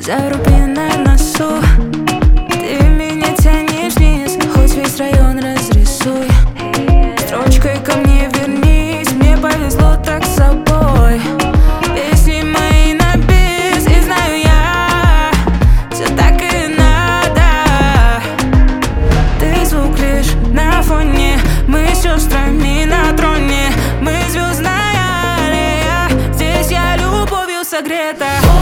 заруби на носу. Ты меня тянешь вниз, хоть весь район разрисуй. Строчкой ко мне вернись, мне повезло так с собой. Песни мои на бис, и знаю я, все так и надо. Ты звук лишь на фоне, мы с сестрами на троне. Мы звездная аллея, здесь я любовью согрета.